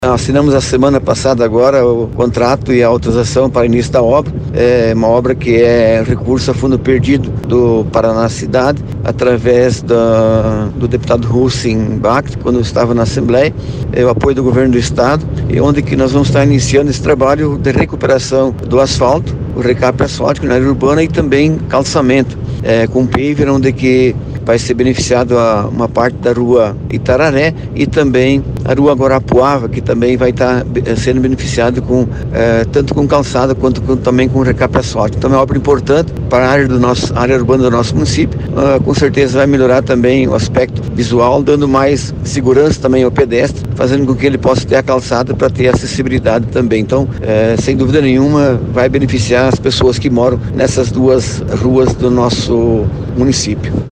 Assinamos a semana passada agora o contrato e a autorização para início da obra. É uma obra que é recurso a fundo perdido do Paraná Cidade, através do deputado Russin Bacht, quando estava na Assembleia, o apoio do governo do estado, e onde que nós vamos estar iniciando esse trabalho de recuperação do asfalto, o recap asfáltico na área urbana e também calçamento, com paver, onde que vai ser beneficiado uma parte da rua Itararé e também a rua Guarapuava, que também vai estar sendo beneficiado tanto com calçada quanto também com recap asfáltico. Então é uma obra importante para a área urbana do nosso município. Com certeza vai melhorar também o aspecto visual, dando mais segurança também ao pedestre, fazendo com que ele possa ter a calçada para ter acessibilidade também. Então, sem dúvida nenhuma, vai beneficiar as pessoas que moram nessas duas ruas do nosso município.